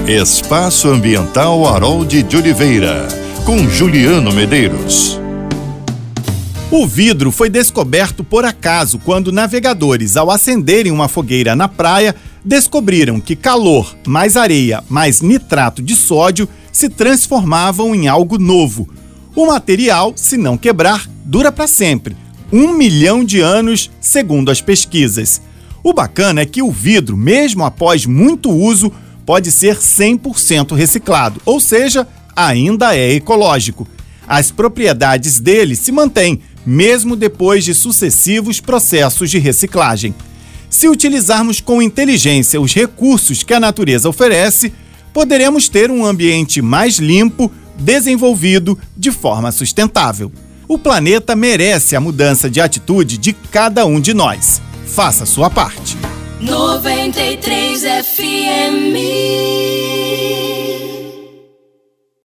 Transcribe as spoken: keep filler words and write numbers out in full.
Espaço Ambiental Harold de Oliveira, com Juliano Medeiros. O vidro foi descoberto por acaso quando navegadores, ao acenderem uma fogueira na praia, descobriram que calor, mais areia, mais nitrato de sódio se transformavam em algo novo. O material, se não quebrar, dura para sempre, um milhão de anos, segundo as pesquisas. O bacana é que o vidro, mesmo após muito uso, pode ser cem por cento reciclado, ou seja, ainda é ecológico. As propriedades dele se mantêm, mesmo depois de sucessivos processos de reciclagem. Se utilizarmos com inteligência os recursos que a natureza oferece, poderemos ter um ambiente mais limpo, desenvolvido de forma sustentável. O planeta merece a mudança de atitude de cada um de nós. Faça a sua parte. noventa e três F M